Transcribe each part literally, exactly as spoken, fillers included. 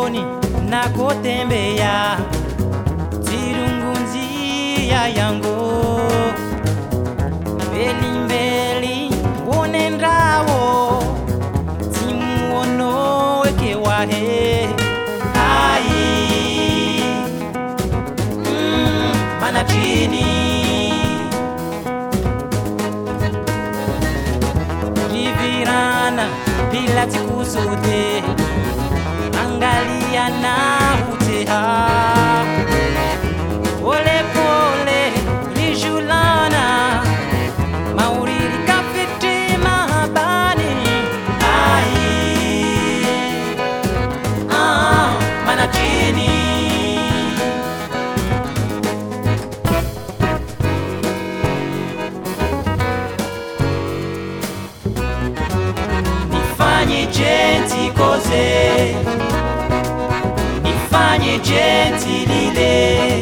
sokoni nakotembea, tirungunzia yango mbeli mbeli wonendrawo timuono weke wahe ai mm, mana chini livirana bila tikusude angalia na uteha pole pole rijulana mauriri kafiti mahabani ai ah mana chini nifanye jenti koze nifanye jenti lile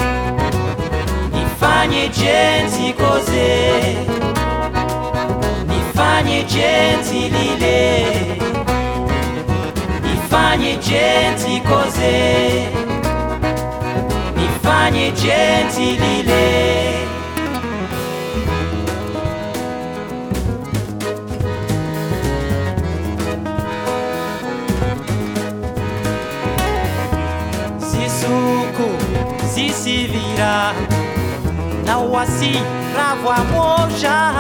nifanye jenti koze nifanye jenti lile nifanye jenti koze nifanye jenti lile zisuku zisivira na wasi ravwa moja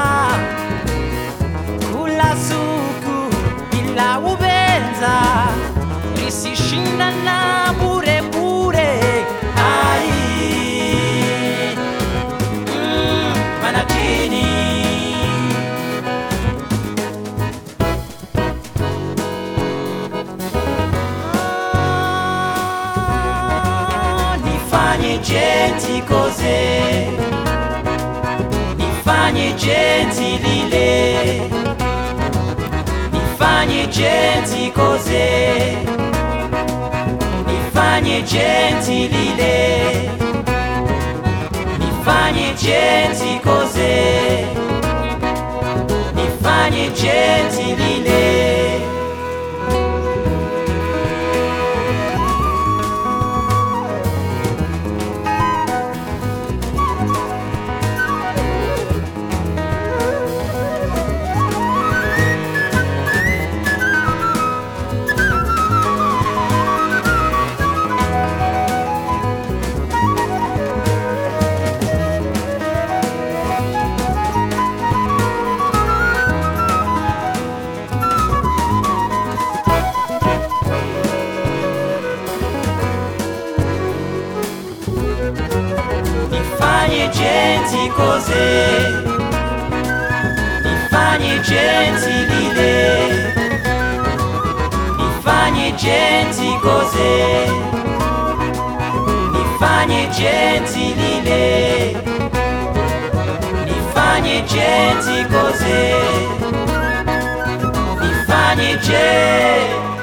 kula suku ila ubenza risishinda na bure bure ai mm, mana chini nifanye jenti koze nifanye jenti lile nifanye jenti koze nifanye jenti lile nifanye jenti koze nifanye jenti lile nifanye jenti koze nifanye jenti lile nifanye jenti koze nifanye jenti lile nifanye jenti koze nifanye jenti